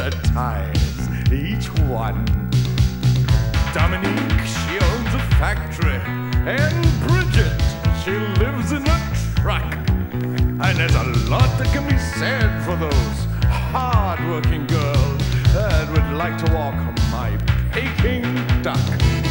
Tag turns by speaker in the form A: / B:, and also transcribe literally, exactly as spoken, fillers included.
A: her ties, each one. Dominique, she owns a factory, and Bridget, she lives in a truck. And there's a lot that can be said for those hard-working girls that would like to walk my Peking duck.